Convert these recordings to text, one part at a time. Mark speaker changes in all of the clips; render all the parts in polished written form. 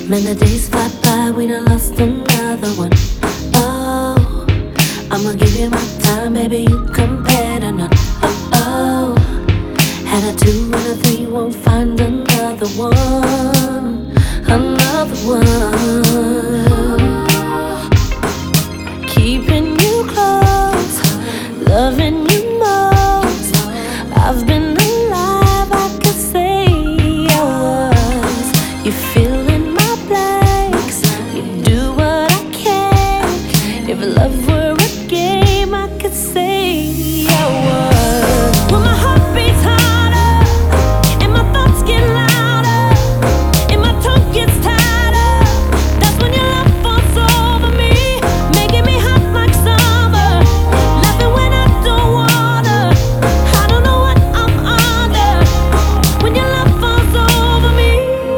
Speaker 1: Man, the days fly by, we done lost another one. Oh, I'ma give you my time, baby, you compare to none. Oh, had a 2 and a 3, won't find another one. Another one. Keeping you close, loving you most. I've been alive, I could say I was. You fill in my blanks, you do what I can. If love were a game, I could say I was. When my heart beats harder and my thoughts get louder and my tongue gets tighter, that's when your love falls over me, making me hot like summer, laughing when I don't wanna. I don't know what I'm under when your love falls over me.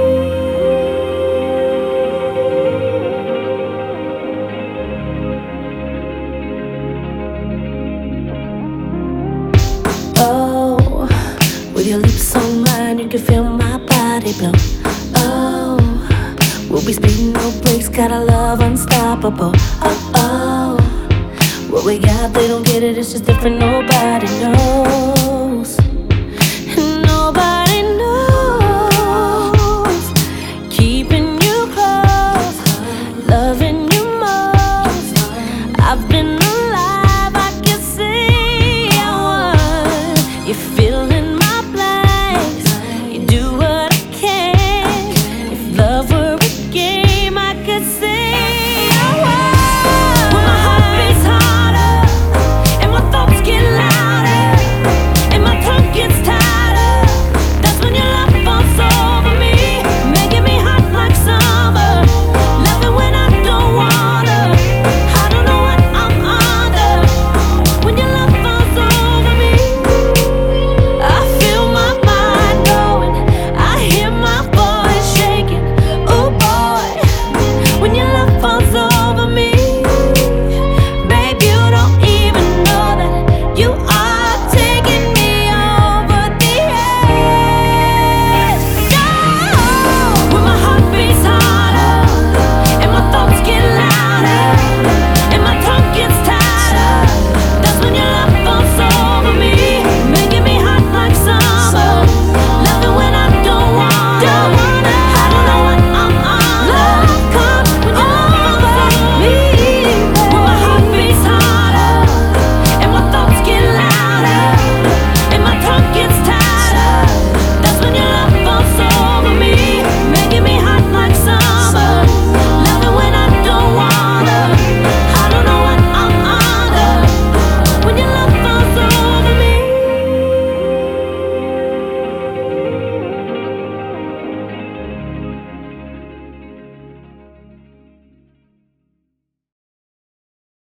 Speaker 1: Oh, with your lips on mine, you can feel my body blow. Oh, we'll be speeding, no brakes, got a love unstoppable. Oh, oh, what we got, they don't get it, it's just different, nobody knows. And nobody